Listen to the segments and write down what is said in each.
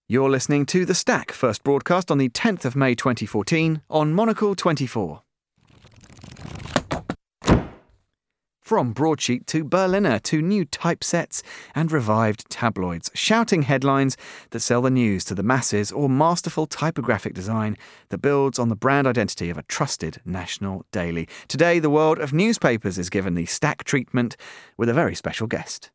You're listening to The Stack, first broadcast on the 10th of May 2014 on Monocle 24. From broadsheet to Berliner to new typesets and revived tabloids, shouting headlines that sell the news to the masses, or masterful typographic design that builds on the brand identity of a trusted national daily. Today, the world of newspapers is given the Stack treatment with a very special guest.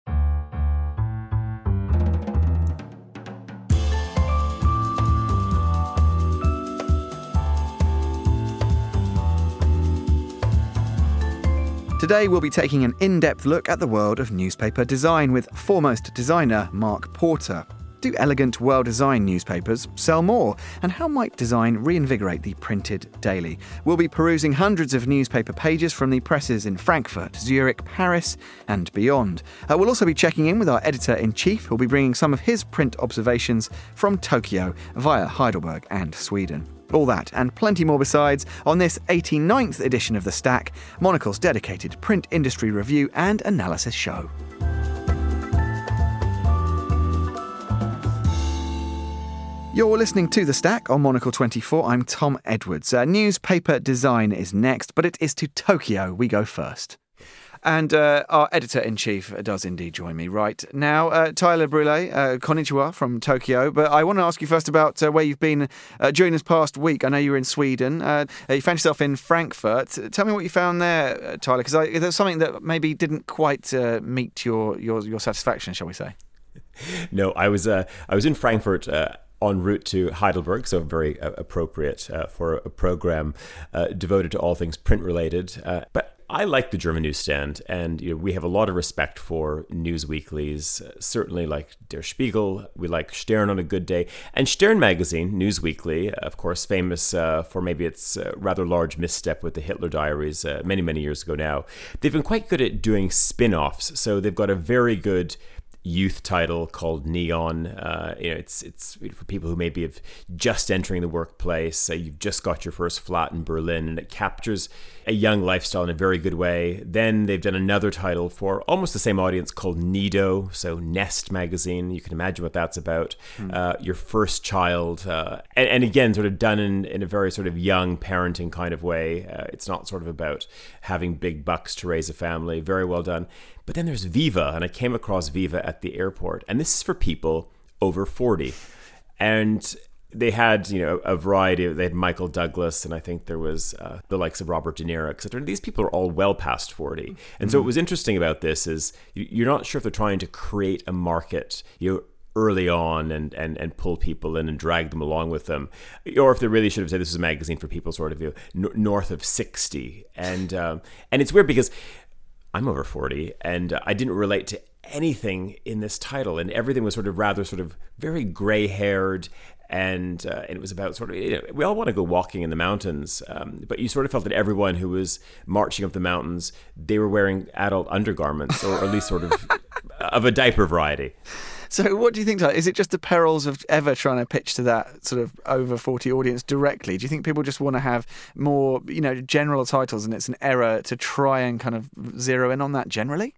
Today we'll be taking an in-depth look at the world of newspaper design with foremost designer Mark Porter. Do elegant, well-designed newspapers sell more? And how might design reinvigorate the printed daily? We'll be perusing hundreds of newspaper pages from the presses in Frankfurt, Zurich, Paris, and beyond. We'll also be checking in with our editor-in-chief, who'll be bringing some of his print observations from Tokyo via Heidelberg and Sweden. All that and plenty more besides on this 89th edition of The Stack, Monocle's dedicated print industry review and analysis show. You're listening to The Stack on Monocle 24. I'm Tom Edwards. Newspaper design is next, but it is to Tokyo we go first. And our editor-in-chief does indeed join me right now. Tyler Brule, konnichiwa from Tokyo. But I want to ask you first about where you've been during this past week. I know you were in Sweden. You found yourself in Frankfurt. Tell me what you found there, Tyler, because there's something that maybe didn't quite meet your satisfaction, shall we say? No, I was in Frankfurt en route to Heidelberg, so very appropriate for a program devoted to all things print-related. But I like the German newsstand, and we have a lot of respect for news weeklies, certainly like Der Spiegel. We like Stern on a good day. And Stern magazine, News Weekly, of course, famous for maybe its rather large misstep with the Hitler Diaries many, many years ago now. They've been quite good at doing spin-offs, so they've got a very good youth title called Neon. It's for people who maybe have just entering the workplace. You've just got your first flat in Berlin, and it captures a young lifestyle in a very good way. Then they've done another title for almost the same audience called Nido, so Nest magazine. You can imagine what that's about. Your first child, and again, sort of done in a very sort of young parenting kind of way. It's not sort of about having big bucks to raise a family. Very well done. But then there's Viva, and I came across Viva at the airport, and this is for people over 40. And they had, a variety. They had Michael Douglas, and I think there was the likes of Robert De Niro, etc. These people are all well past 40. And so what was interesting about this is you're not sure if they're trying to create a market, early on and pull people in and drag them along with them, or if they really should have said this is a magazine for people sort of north of 60. And it's weird because I'm over 40, and I didn't relate to anything in this title, and everything was sort of very gray-haired, and it was about sort of, we all want to go walking in the mountains, but you sort of felt that everyone who was marching up the mountains, they were wearing adult undergarments, or at least sort of a diaper variety. So what do you think, Tyler? Is it just the perils of ever trying to pitch to that sort of over 40 audience directly? Do you think people just want to have more, general titles, and it's an error to try and kind of zero in on that generally?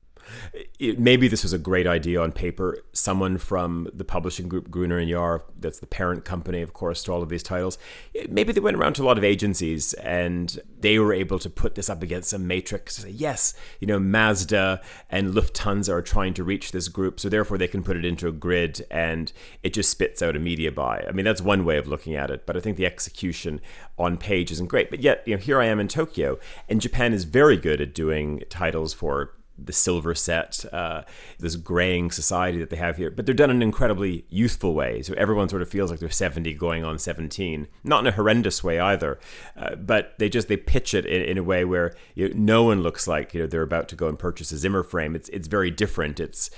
Maybe this was a great idea on paper. Someone from the publishing group Gruner and Jahr, that's the parent company, of course, to all of these titles, maybe they went around to a lot of agencies and they were able to put this up against some matrix. Say, yes, Mazda and Lufthansa are trying to reach this group, so therefore they can put it into a grid and it just spits out a media buy. I mean, that's one way of looking at it, but I think the execution on page isn't great. But yet, here I am in Tokyo, and Japan is very good at doing titles for the silver set, this graying society that they have here, but they're done in an incredibly youthful way. So everyone sort of feels like they're 70 going on 17, not in a horrendous way either, but they pitch it in a way where no one looks like they're about to go and purchase a Zimmer frame. It's very different.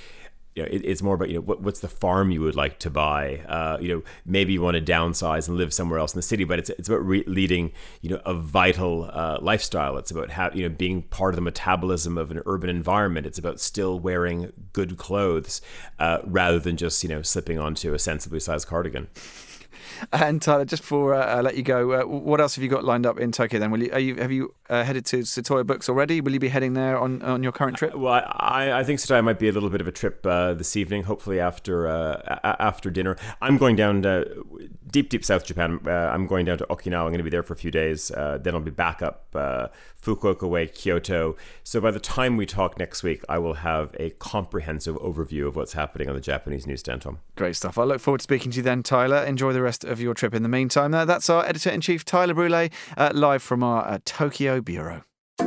It's more about what's the farm you would like to buy. Maybe you want to downsize and live somewhere else in the city, but it's about leading a vital lifestyle. It's about being part of the metabolism of an urban environment. It's about still wearing good clothes rather than just slipping onto a sensibly sized cardigan. And Tyler, just before I let you go, what else have you got lined up in Tokyo then? Have you headed to Satoya Books already? Will you be heading there on your current trip? Well, I think Satoya might be a little bit of a trip this evening, hopefully after dinner. I'm going down to deep South Japan. I'm going down to Okinawa. I'm going to be there for a few days. Then I'll be back up Fukuoka way, Kyoto. So by the time we talk next week, I will have a comprehensive overview of what's happening on the Japanese newsstand, Tom. Great stuff. I look forward to speaking to you then, Tyler. Enjoy the rest of your trip in the meantime. That's our Editor-in-Chief, Tyler Brûlé, live from our Tokyo bureau.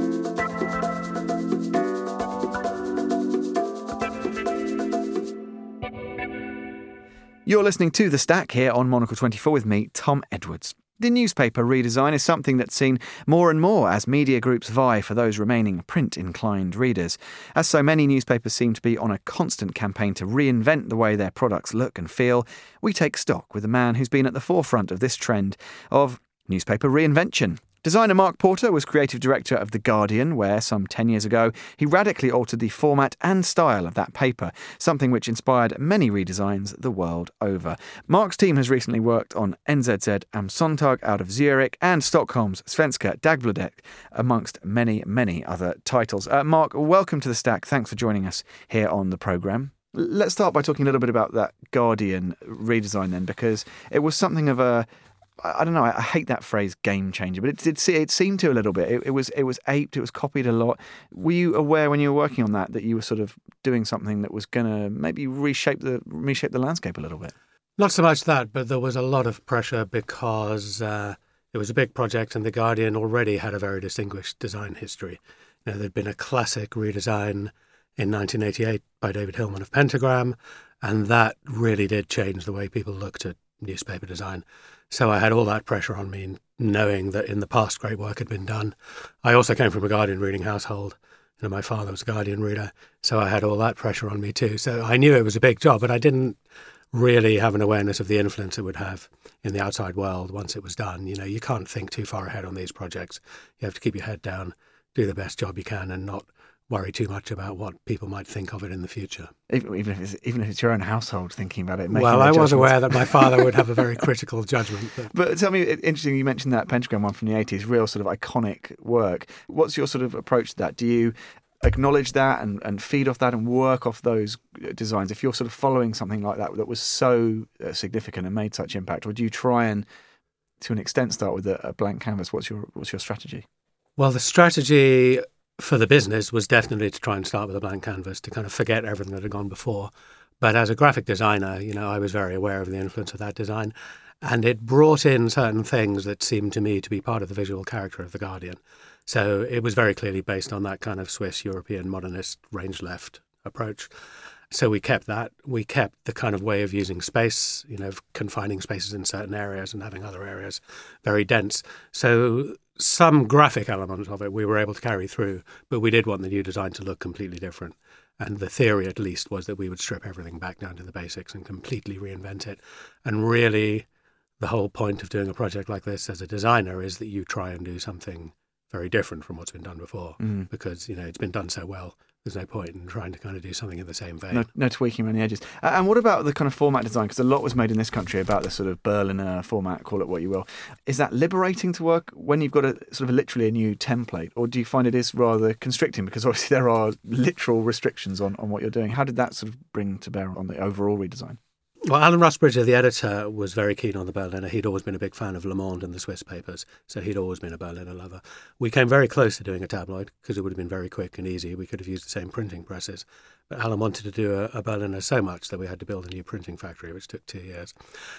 You're listening to The Stack here on Monocle 24 with me, Tom Edwards. The newspaper redesign is something that's seen more and more as media groups vie for those remaining print-inclined readers. As so many newspapers seem to be on a constant campaign to reinvent the way their products look and feel, we take stock with a man who's been at the forefront of this trend of newspaper reinvention. Designer Mark Porter was creative director of The Guardian, where some 10 years ago he radically altered the format and style of that paper, something which inspired many redesigns the world over. Mark's team has recently worked on NZZ am Sonntag out of Zurich and Stockholm's Svenska Dagbladet, amongst many, many other titles. Mark, welcome to The Stack. Thanks for joining us here on the programme. Let's start by talking a little bit about that Guardian redesign then, because it was something of a... I don't know, I hate that phrase game changer, but it seemed to a little bit. It was aped, it was copied a lot. Were you aware when you were working on that you were sort of doing something that was going to maybe reshape the landscape a little bit? Not so much that, but there was a lot of pressure because it was a big project and The Guardian already had a very distinguished design history. There'd been a classic redesign in 1988 by David Hillman of Pentagram, and that really did change the way people looked at newspaper design. So I had all that pressure on me, knowing that in the past great work had been done. I also came from a Guardian reading household. My father was a Guardian reader, so I had all that pressure on me too. So I knew it was a big job, but I didn't really have an awareness of the influence it would have in the outside world once it was done. You can't think too far ahead on these projects. You have to keep your head down, do the best job you can, and not worry too much about what people might think of it in the future. Even if it's your own household thinking about it. Well, I was aware that my father would have a very critical judgment. But tell me, interesting, you mentioned that Pentagram one from the 80s, real sort of iconic work. What's your sort of approach to that? Do you acknowledge that and feed off that and work off those designs? If you're sort of following something like that was so significant and made such impact, or do you try and, to an extent, start with a blank canvas? What's your strategy? Well, the strategy for the business was definitely to try and start with a blank canvas, to kind of forget everything that had gone before. But as a graphic designer, I was very aware of the influence of that design, and it brought in certain things that seemed to me to be part of the visual character of The Guardian. So it was very clearly based on that kind of Swiss European modernist range left approach. So we kept that. We kept the kind of way of using space, confining spaces in certain areas and having other areas very dense. So some graphic elements of it we were able to carry through, but we did want the new design to look completely different. And the theory, at least, was that we would strip everything back down to the basics and completely reinvent it. And really, the whole point of doing a project like this as a designer is that you try and do something very different from what's been done before, because, it's been done so well. There's no point in trying to kind of do something in the same vein. No tweaking around the edges. And what about the kind of format design? Because a lot was made in this country about the sort of Berliner format, call it what you will. Is that liberating to work when you've got literally a new template? Or do you find it is rather constricting? Because obviously there are literal restrictions on what you're doing. How did that sort of bring to bear on the overall redesign? Well, Alan Rusbridger, the editor, was very keen on the Berliner. He'd always been a big fan of Le Monde and the Swiss papers, so he'd always been a Berliner lover. We came very close to doing a tabloid because it would have been very quick and easy. We could have used the same printing presses. But Alan wanted to do a Berliner so much that we had to build a new printing factory, which took 2 years.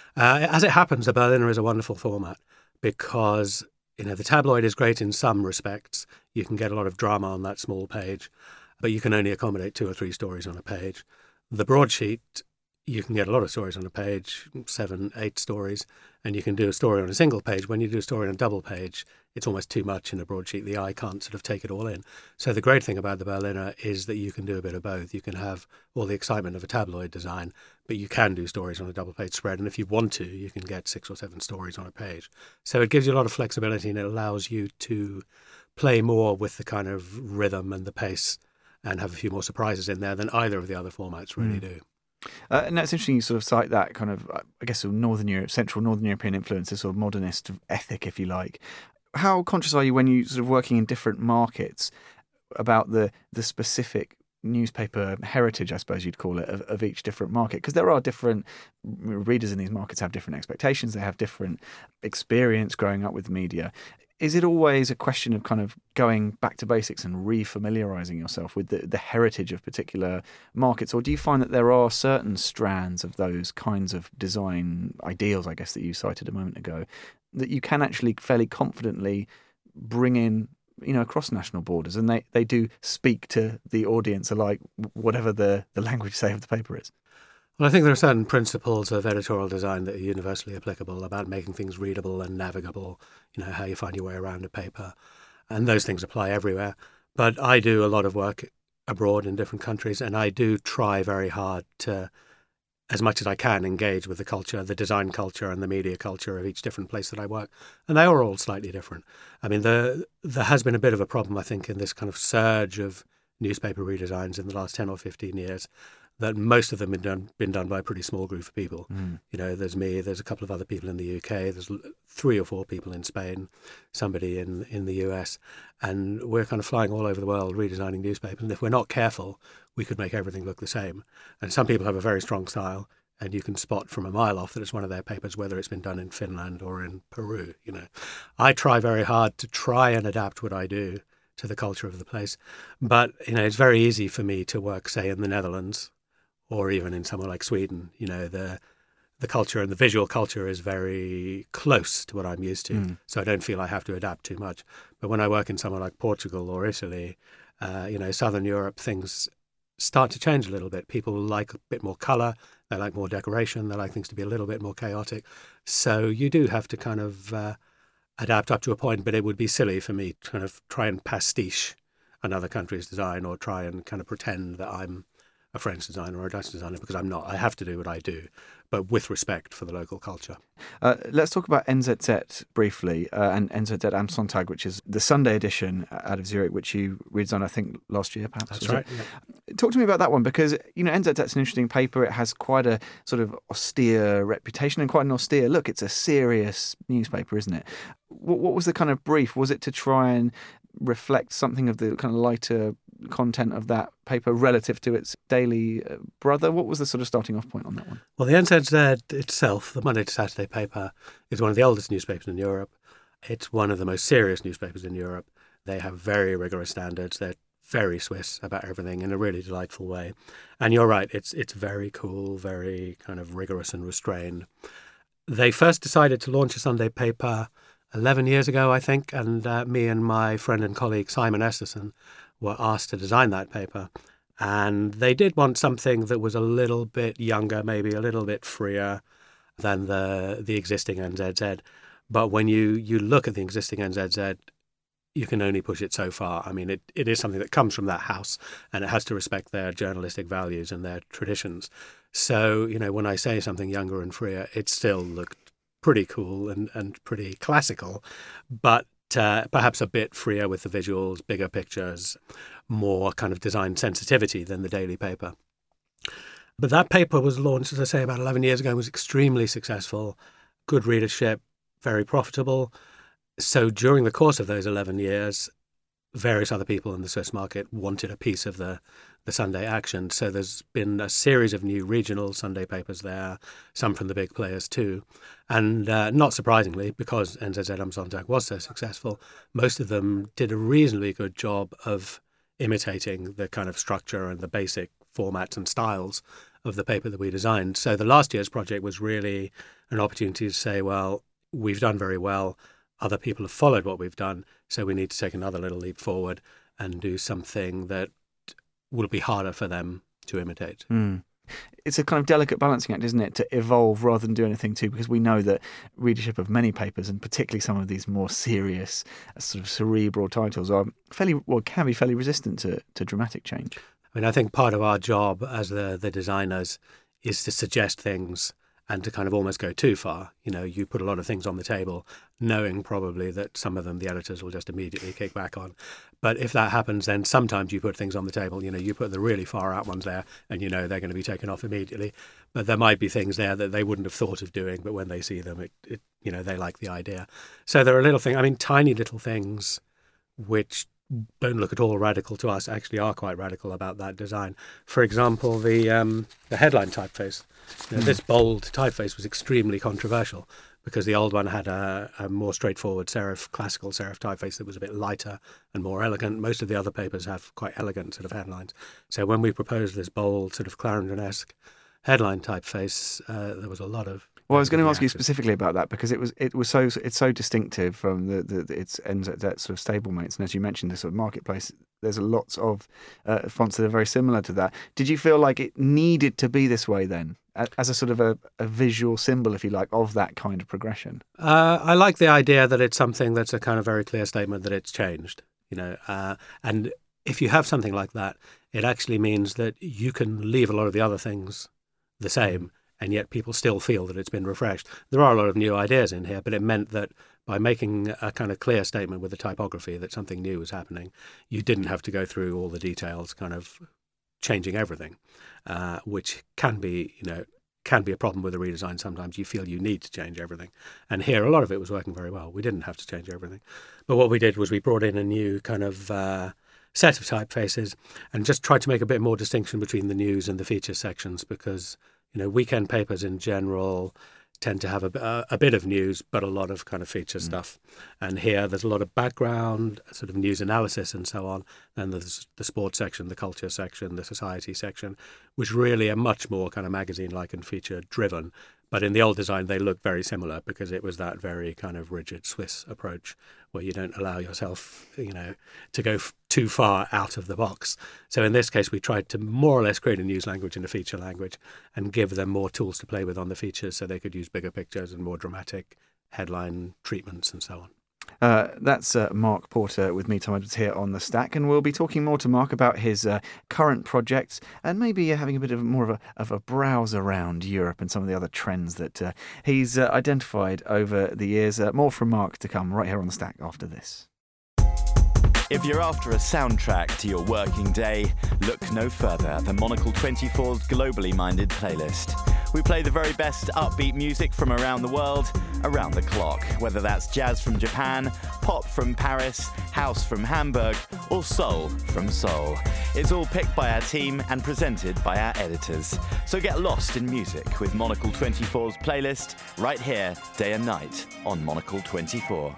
As it happens, the Berliner is a wonderful format because, the tabloid is great in some respects. You can get a lot of drama on that small page, but you can only accommodate 2 or 3 stories on a page. The broadsheet, you can get a lot of stories on a page, 7, 8 stories, and you can do a story on a single page. When you do a story on a double page, it's almost too much in a broadsheet. The eye can't sort of take it all in. So the great thing about the Berliner is that you can do a bit of both. You can have all the excitement of a tabloid design, but you can do stories on a double page spread. And if you want to, you can get 6 or 7 stories on a page. So it gives you a lot of flexibility, and it allows you to play more with the kind of rhythm and the pace and have a few more surprises in there than either of the other formats really do. And that's interesting you sort of cite that kind of, I guess, sort of Central Northern European influence, a sort of modernist ethic, if you like. How conscious are you when you sort of working in different markets about the specific newspaper heritage, I suppose you'd call it, of each different market? Because there are different readers in these markets have different expectations, they have different experience growing up with media. Is it always a question of kind of going back to basics and re-familiarising yourself with the heritage of particular markets? Or do you find that there are certain strands of those kinds of design ideals, I guess, that you cited a moment ago, that you can actually fairly confidently bring in, across national borders, and they do speak to the audience alike, whatever the language, say, of the paper is? Well, I think there are certain principles of editorial design that are universally applicable about making things readable and navigable, how you find your way around a paper. And those things apply everywhere. But I do a lot of work abroad in different countries, and I do try very hard to, as much as I can, engage with the culture, the design culture and the media culture of each different place that I work. And they are all slightly different. I mean, there has been a bit of a problem, I think, in this kind of surge of newspaper redesigns in the last 10 or 15 years, that most of them have been done by a pretty small group of people. There's me, there's a couple of other people in the UK, there's 3 or 4 people in Spain, somebody in the US, and we're kind of flying all over the world redesigning newspapers. And if we're not careful, we could make everything look the same. And some people have a very strong style, and you can spot from a mile off that it's one of their papers, whether it's been done in Finland or in Peru. I try very hard to try and adapt what I do to the culture of the place. But, it's very easy for me to work, say, in the Netherlands, or even in somewhere like Sweden. The culture and the visual culture is very close to what I'm used to, so I don't feel I have to adapt too much. But when I work in somewhere like Portugal or Italy, Southern Europe, things start to change a little bit. People like a bit more colour, they like more decoration, they like things to be a little bit more chaotic. So you do have to kind of adapt up to a point, but it would be silly for me to kind of try and pastiche another country's design or try and kind of pretend that I'm a French designer or a Dutch designer, because I'm not. I have to do what I do, but with respect for the local culture. Let's talk about NZZ briefly, and NZZ am Sonntag, which is the Sunday edition out of Zurich, which you redesigned, I think, last year, perhaps. That's right. Yeah. Talk to me about that one, because, NZZ's an interesting paper. It has quite a sort of austere reputation and quite an austere look. It's a serious newspaper, isn't it? What was the kind of brief? Was it to try and reflect something of the kind of lighter content of that paper relative to its daily brother? What was the sort of starting off point on that one? Well, the NZZ itself, the Monday to Saturday paper, is one of the oldest newspapers in Europe. It's one of the most serious newspapers in Europe. They have very rigorous standards. They're very Swiss about everything in a really delightful way. And you're right, it's very cool, very kind of rigorous and restrained. They first decided to launch a Sunday paper 11 years ago, I think, and me and my friend and colleague Simon Esterson were asked to design that paper. And they did want something that was a little bit younger, maybe a little bit freer than the existing NZZ. But when you look at the existing NZZ, you can only push it so far. I mean, it is something that comes from that house, and it has to respect their journalistic values and their traditions. So, when I say something younger and freer, it still looked pretty cool and pretty classical, but perhaps a bit freer with the visuals, bigger pictures, more kind of design sensitivity than the daily paper. But that paper was launched, as I say, about 11 years ago and was extremely successful, good readership, very profitable. So during the course of those 11 years, various other people in the Swiss market wanted a piece of the Sunday action. So there's been a series of new regional Sunday papers there, some from the big players too. And not surprisingly, because NZZ am Sonntag was so successful, most of them did a reasonably good job of imitating the kind of structure and the basic formats and styles of the paper that we designed. So the last year's project was really an opportunity to say, well, we've done very well. Other people have followed what we've done, so we need to take another little leap forward and do something that will be harder for them to imitate. It's a kind of delicate balancing act, isn't it, to evolve rather than do anything too, because we know that readership of many papers, and particularly some of these more serious, sort of cerebral titles, can be fairly resistant to dramatic change. I mean, I think part of our job as the designers is to suggest things and to kind of almost go too far. You put a lot of things on the table, knowing probably that some of them the editors will just immediately kick back on. But if that happens, then sometimes you put things on the table, you put the really far out ones there, and they're going to be taken off immediately. But there might be things there that they wouldn't have thought of doing, but when they see them, they like the idea. So there are little things, tiny little things which don't look at all radical to us, actually are quite radical about that design. For example, the headline typeface. This bold typeface was extremely controversial because the old one had a more straightforward classical serif typeface that was a bit lighter and more elegant. Most of the other papers have quite elegant sort of headlines. So when we proposed this bold sort of Clarendon-esque headline typeface, there was a lot of... Well, I was going to ask you specifically about that because it's so distinctive from its NZZ sort of stablemates, and as you mentioned, the sort of marketplace. There's lots of fonts that are very similar to that. Did you feel like it needed to be this way then, as a sort of a visual symbol, if you like, of that kind of progression? I like the idea that it's something that's a kind of very clear statement that it's changed. And if you have something like that, it actually means that you can leave a lot of the other things the same, and yet people still feel that it's been refreshed. There are a lot of new ideas in here, but it meant that by making a kind of clear statement with the typography that something new was happening, you didn't have to go through all the details, kind of changing everything, which can be a problem with a redesign. Sometimes you feel you need to change everything. And here, a lot of it was working very well. We didn't have to change everything. But what we did was we brought in a new kind of set of typefaces and just tried to make a bit more distinction between the news and the feature sections because weekend papers in general tend to have a bit of news, but a lot of kind of feature stuff. And here there's a lot of background, sort of news analysis and so on. Then there's the sports section, the culture section, the society section, which really are much more kind of magazine-like and feature-driven. But in the old design, they look very similar because it was that very kind of rigid Swiss approach where you don't allow yourself, to go too far out of the box. So in this case, we tried to more or less create a news language and a feature language and give them more tools to play with on the features so they could use bigger pictures and more dramatic headline treatments and so on. That's Mark Porter with me, Tom Edwards, here on The Stack, and we'll be talking more to Mark about his current projects and maybe having a bit more of a browse around Europe and some of the other trends that he's identified over the years. More from Mark to come right here on The Stack after this. If you're after a soundtrack to your working day, look no further at the Monocle 24's globally minded playlist. We play the very best upbeat music from around the world, around the clock, whether that's jazz from Japan, pop from Paris, house from Hamburg, or soul from Seoul. It's all picked by our team and presented by our editors. So get lost in music with Monocle 24's playlist right here, day and night, on Monocle 24.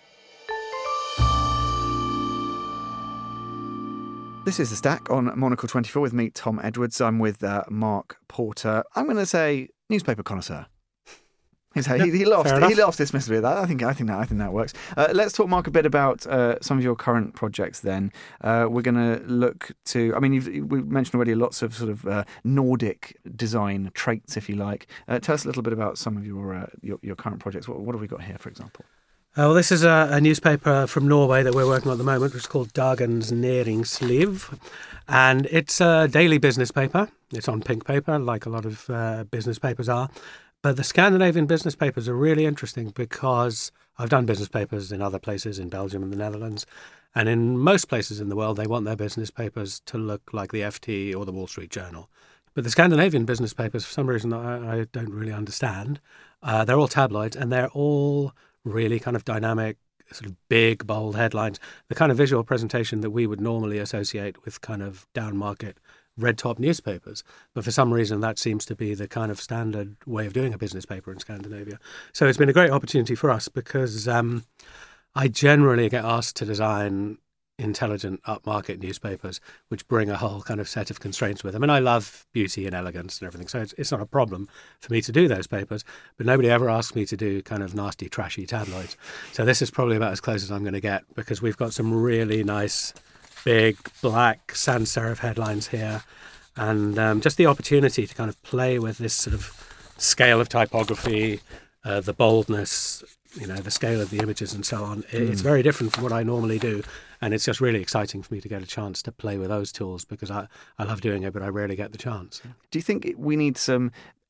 This is The Stack on Monocle 24 with me, Tom Edwards. I'm with Mark Porter. I'm going to say newspaper connoisseur. He laughed dismissively at that. I think that works. Let's talk, Mark, a bit about some of your current projects. Then we're going to look to. We've mentioned already lots of sort of Nordic design traits, if you like. Tell us a little bit about some of your current projects. What have we got here, for example? Well, this is a newspaper from Norway that we're working on at the moment, which is called Dagens Næringsliv. And it's a daily business paper. It's on pink paper, like a lot of business papers are. But the Scandinavian business papers are really interesting because I've done business papers in other places, in Belgium and the Netherlands. And in most places in the world, they want their business papers to look like the FT or the Wall Street Journal. But the Scandinavian business papers, for some reason I don't really understand, they're all tabloids and they're all really kind of dynamic, sort of big, bold headlines, the kind of visual presentation that we would normally associate with kind of down-market red-top newspapers. But for some reason, that seems to be the kind of standard way of doing a business paper in Scandinavia. So it's been a great opportunity for us because I generally get asked to design intelligent upmarket newspapers which bring a whole kind of set of constraints with them. And I love beauty and elegance and everything, so it's not a problem for me to do those papers, but nobody ever asks me to do kind of nasty, trashy tabloids. So this is probably about as close as I'm going to get because we've got some really nice, big, black sans serif headlines here and just the opportunity to kind of play with this sort of scale of typography, the boldness, the scale of the images and so on. It's very different from what I normally do. And it's just really exciting for me to get a chance to play with those tools because I love doing it, but I rarely get the chance. Do you think we need some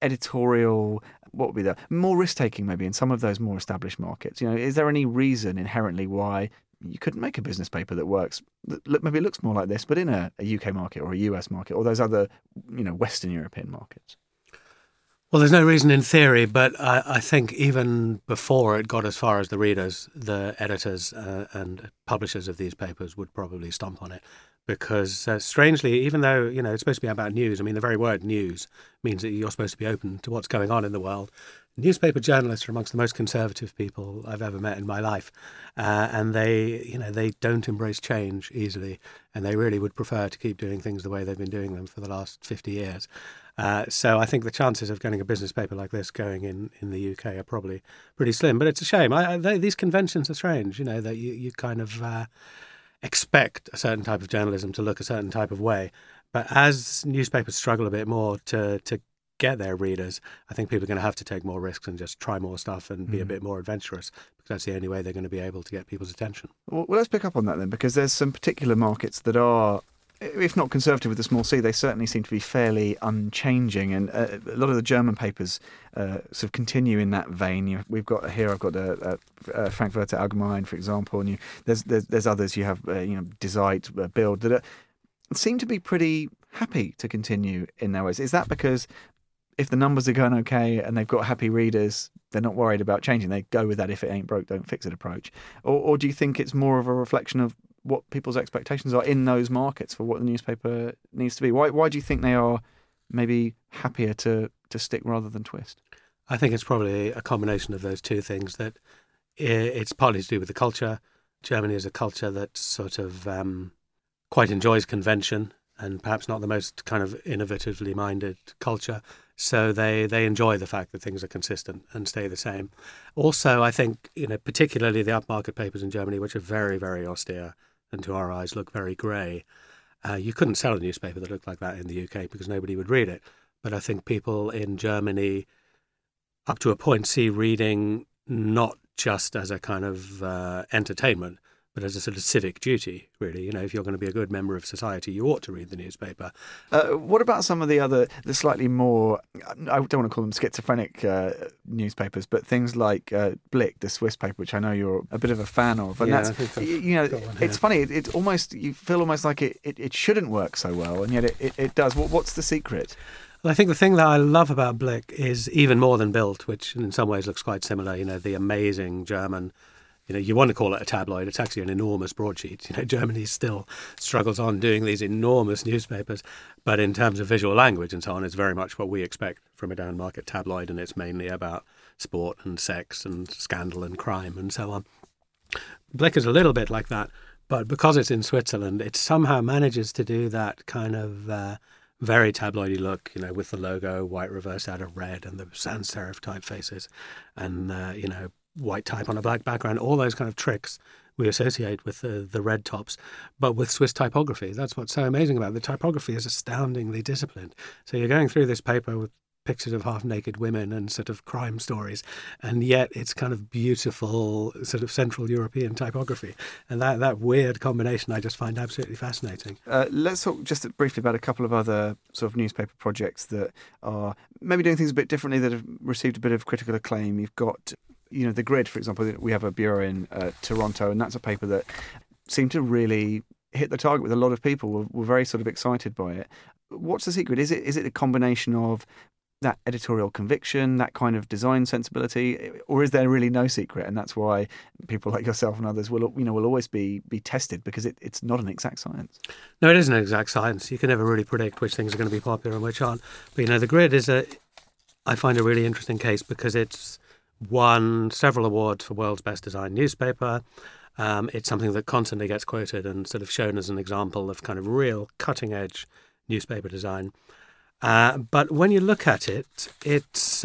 editorial, what would be the more risk-taking maybe in some of those more established markets? Is there any reason inherently why you couldn't make a business paper that works, that maybe looks more like this, but in a UK market or a US market or those other, Western European markets? Well, there's no reason in theory, but I think even before it got as far as the readers, the editors and publishers of these papers would probably stomp on it. Because strangely, even though, it's supposed to be about news, the very word news means that you're supposed to be open to what's going on in the world. Newspaper journalists are amongst the most conservative people I've ever met in my life. And they don't embrace change easily. And they really would prefer to keep doing things the way they've been doing them for the last 50 years. So I think the chances of getting a business paper like this going in the UK are probably pretty slim. But it's a shame. These conventions are strange, that you kind of expect a certain type of journalism to look a certain type of way. But as newspapers struggle a bit more to get their readers, I think people are going to have to take more risks and just try more stuff and be a bit more adventurous, because that's the only way they're going to be able to get people's attention. Well, let's pick up on that then, because there's some particular markets that are, if not conservative with a small c, they certainly seem to be fairly unchanging. And a lot of the German papers sort of continue in that vein. We've got here, I've got Frankfurter Allgemein, for example, and there's others. You have Die Zeit, Bild, that seem to be pretty happy to continue in their ways. Is that because if the numbers are going okay and they've got happy readers, they're not worried about changing? They go with that if it ain't broke, don't fix it approach? Or do you think it's more of a reflection of what people's expectations are in those markets for what the newspaper needs to be? Why do you think they are maybe happier to stick rather than twist? I think it's probably a combination of those two things. That it's partly to do with the culture. Germany is a culture that sort of quite enjoys convention and perhaps not the most kind of innovatively minded culture. So they enjoy the fact that things are consistent and stay the same. Also, I think, particularly the upmarket papers in Germany, which are very, very austere and to our eyes look very grey. You couldn't sell a newspaper that looked like that in the UK because nobody would read it. But I think people in Germany, up to a point, see reading not just as a kind of entertainment, but as a sort of civic duty, really. If you're going to be a good member of society, you ought to read the newspaper. What about some of the slightly more, I don't want to call them schizophrenic newspapers, but things like Blick, the Swiss paper, which I know you're a bit of a fan of. And that's, it's funny, it almost, you feel almost like it shouldn't work so well, and yet it does. What's the secret? Well, I think the thing that I love about Blick is even more than Bild, which in some ways looks quite similar, the amazing German. You want to call it a tabloid. It's actually an enormous broadsheet. Germany still struggles on doing these enormous newspapers. But in terms of visual language and so on, it's very much what we expect from a down-market tabloid. And it's mainly about sport and sex and scandal and crime and so on. Blick is a little bit like that. But because it's in Switzerland, it somehow manages to do that kind of very tabloidy look, with the logo white reversed out of red and the sans serif typefaces and, white type on a black background, all those kind of tricks we associate with the red tops, but with Swiss typography. That's what's so amazing about it. The typography is astoundingly disciplined. So you're going through this paper with pictures of half-naked women and sort of crime stories, and yet it's kind of beautiful sort of Central European typography. And that weird combination I just find absolutely fascinating. Let's talk just briefly about a couple of other sort of newspaper projects that are maybe doing things a bit differently, that have received a bit of critical acclaim. You've got The Grid, for example. We have a bureau in Toronto, and that's a paper that seemed to really hit the target with a lot of people. Were very sort of excited by it. What's the secret? Is it a combination of that editorial conviction, that kind of design sensibility, or is there really no secret? And that's why people like yourself and others will always be tested, because it's not an exact science. No, it isn't an exact science. You can never really predict which things are going to be popular and which aren't. But The Grid is I find a really interesting case because it's won several awards for World's Best Design Newspaper. It's something that constantly gets quoted and sort of shown as an example of kind of real cutting-edge newspaper design. But when you look at it, it's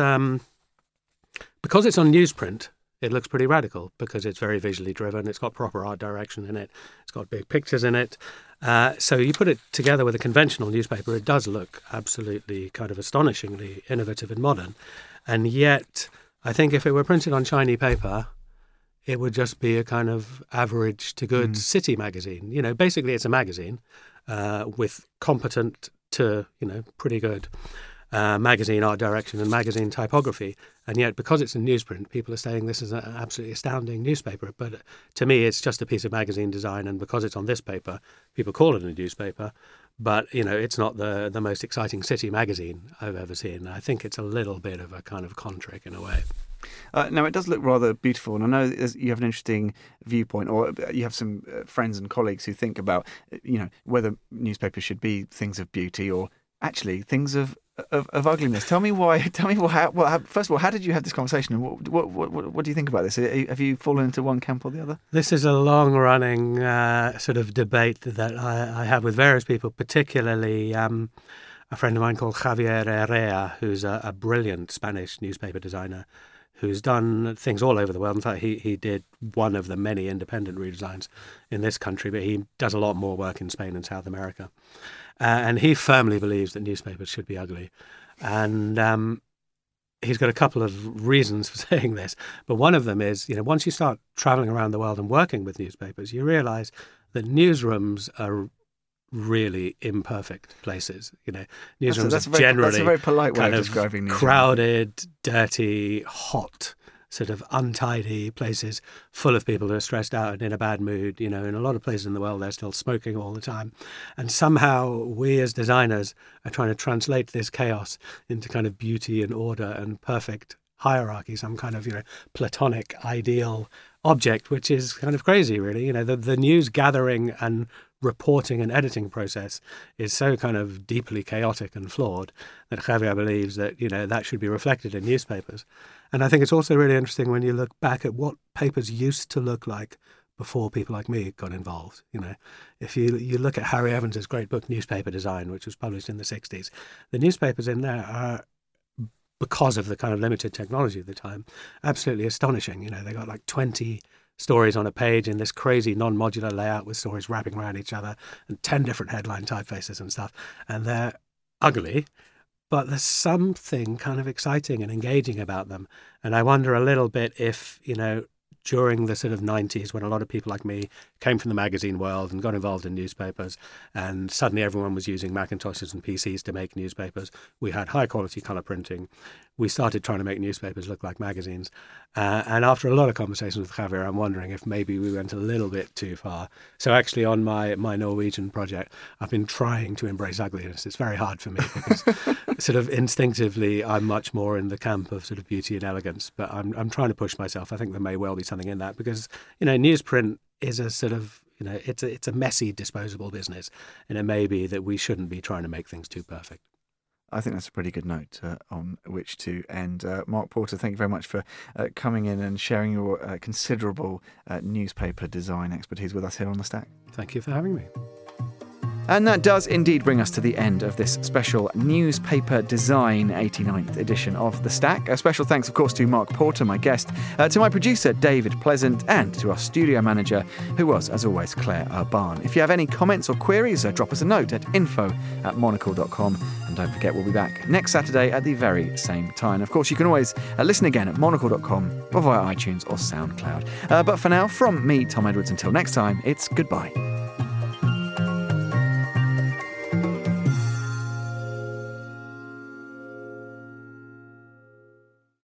because it's on newsprint, it looks pretty radical because it's very visually driven. It's got proper art direction in it. It's got big pictures in it. So you put it together with a conventional newspaper, it does look absolutely kind of astonishingly innovative and modern. And yet, I think if it were printed on shiny paper, it would just be a kind of average to good city magazine. Basically it's a magazine with competent to, pretty good. magazine art direction and magazine typography. And yet, because it's in newsprint, people are saying this is an absolutely astounding newspaper. But to me, it's just a piece of magazine design. And because it's on this paper, people call it a newspaper. But, it's not the most exciting city magazine I've ever seen. I think it's a little bit of a kind of con trick in a way. Now, it does look rather beautiful, and I know you have an interesting viewpoint, or you have some friends and colleagues who think about, whether newspapers should be things of beauty or actually things of ugliness. Tell me why. First of all, how did you have this conversation, and what do you think about this? Have you fallen into one camp or the other? This is a long-running sort of debate that I have with various people, particularly a friend of mine called Javier Herrera, who's a brilliant Spanish newspaper designer, who's done things all over the world. In fact, he did one of the many independent redesigns in this country, but he does a lot more work in Spain and South America. And he firmly believes that newspapers should be ugly. And he's got a couple of reasons for saying this. But one of them is, once you start traveling around the world and working with newspapers, you realize that newsrooms are really imperfect places. Newsrooms are generally that's a very polite way of describing newsrooms. Crowded, dirty, hot, sort of untidy places full of people who are stressed out and in a bad mood. In a lot of places in the world, they're still smoking all the time. And somehow we as designers are trying to translate this chaos into kind of beauty and order and perfect hierarchy, some kind of, platonic ideal object, which is kind of crazy, really. The news gathering and reporting and editing process is so kind of deeply chaotic and flawed that Javier believes that, that should be reflected in newspapers. And I think it's also really interesting when you look back at what papers used to look like before people like me got involved. If you look at Harry Evans's great book, Newspaper Design, which was published in the 60s, the newspapers in there are, because of the kind of limited technology of the time, absolutely astonishing. They got like 20 stories on a page in this crazy non-modular layout with stories wrapping around each other and 10 different headline typefaces and stuff. And they're ugly, but there's something kind of exciting and engaging about them. And I wonder a little bit if, during the sort of 90s, when a lot of people like me came from the magazine world and got involved in newspapers, and suddenly everyone was using Macintoshes and PCs to make newspapers. We had high quality color printing. We started trying to make newspapers look like magazines. And after a lot of conversations with Javier, I'm wondering if maybe we went a little bit too far. So actually on my Norwegian project, I've been trying to embrace ugliness. It's very hard for me because sort of instinctively I'm much more in the camp of sort of beauty and elegance, but I'm trying to push myself. I think there may well be something in that because, newsprint is a sort of, it's a messy, disposable business. And it may be that we shouldn't be trying to make things too perfect. I think that's a pretty good note on which to end. Mark Porter, thank you very much for coming in and sharing your considerable newspaper design expertise with us here on The Stack. Thank you for having me. And that does indeed bring us to the end of this special Newspaper Design 89th edition of The Stack. A special thanks, of course, to Mark Porter, my guest, to my producer, David Pleasant, and to our studio manager, who was, as always, Claire Urban. If you have any comments or queries, drop us a note at info@monocle.com. And don't forget, we'll be back next Saturday at the very same time. Of course, you can always listen again at monocle.com or via iTunes or SoundCloud. But for now, from me, Tom Edwards, until next time, it's goodbye.